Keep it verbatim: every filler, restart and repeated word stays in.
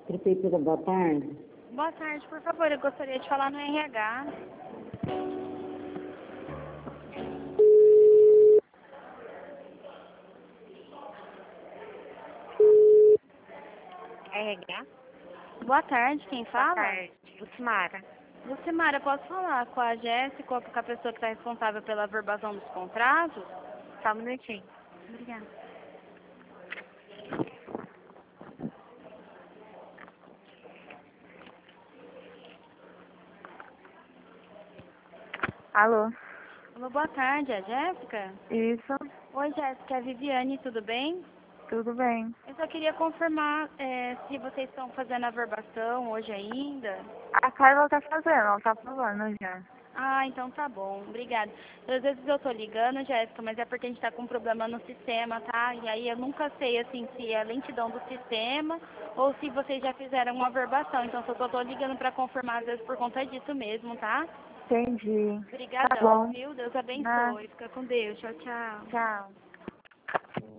Prefeitura, boa tarde. Boa tarde, por favor, eu gostaria de falar no R H. R H? Boa tarde, quem fala? Boa tarde. Lucimara. Lucimara, posso falar com a Jéssica ou com a pessoa que está responsável pela averbação dos contratos? Só um minutinho. Obrigada. Alô? Alô, boa tarde, é a Jéssica? Isso, Oi, Jéssica, é a Viviane, tudo bem? tudo bem. Eu só queria confirmar é, se vocês estão fazendo a averbação hoje ainda. A Carla tá fazendo, ela tá falando já. Ah, então tá bom, obrigada. Às vezes eu tô ligando, Jéssica, mas é porque a gente tá com um problema no sistema, tá? E aí eu nunca sei, assim, se é lentidão do sistema ou se vocês já fizeram uma averbação. Então só tô, tô ligando pra confirmar, às vezes, por conta disso mesmo, tá? Entendi. Tá Obrigadão, bom. viu? Deus Ah, abençoe. Fica com Deus. Tchau, tchau. tchau.